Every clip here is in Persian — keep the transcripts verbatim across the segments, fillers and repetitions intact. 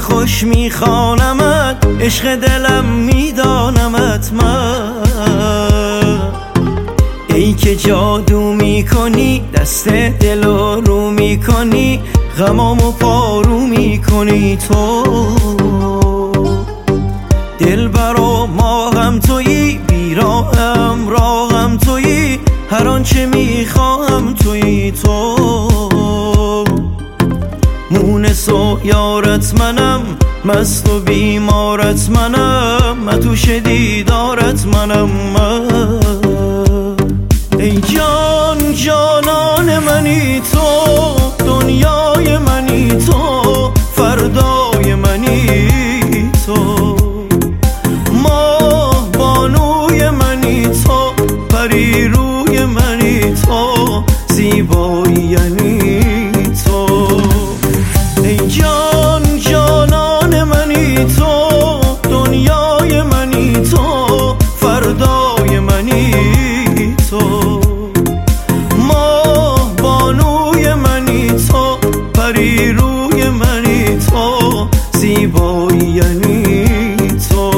خوش میخوانمت، عشق دلم میدانمت من. ای که جادو میکنی، دست دل رو میکنی، غمامو پارو میکنی تو. دل برا ما هم تویی، بیراهم راهم تویی، هر آنچه میخواهم تویی تو. مونس و یارت منم، مست و بیمارت منم، مدوش دیدارت منم من. ای جان جانان منی تو، دنیای منی تو، فردای منی تو. ماه بانوی منی تو، پری روی منی تو، زیبایی یعنی تو. ای جان جانان منی تو، دنیای منی تو، فردای منی تو. ماه بانوی منی تو، پری روی منی تو، زیبایی یعنی تو.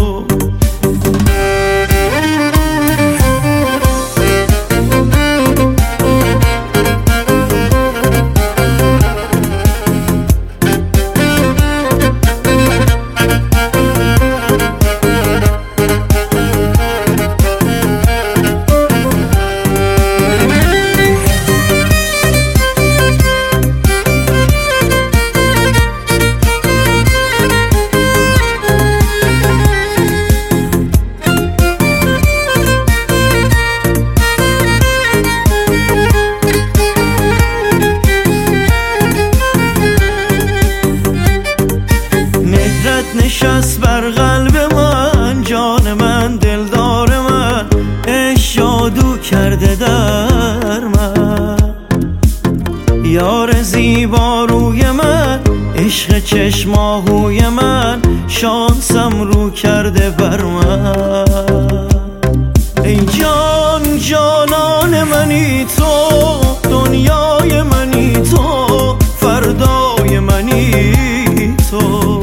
نشست بر قلب من، جان من دلدار من، عشق جادو کرده در من. یار زیبا روی من، عشق چشماهوی من، شانسم رو کرده بر من. ای جان جانان منی تو، دنیای منی تو، فردای منی تو.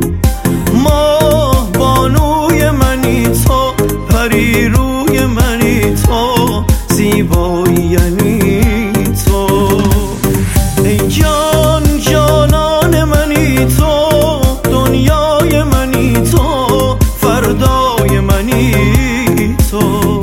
ماه بانوی منی تو، پری روی منی تو، زیبایی یعنی تو. ای جان جانان منی تو، دنیای منی تو، فردای منی تو.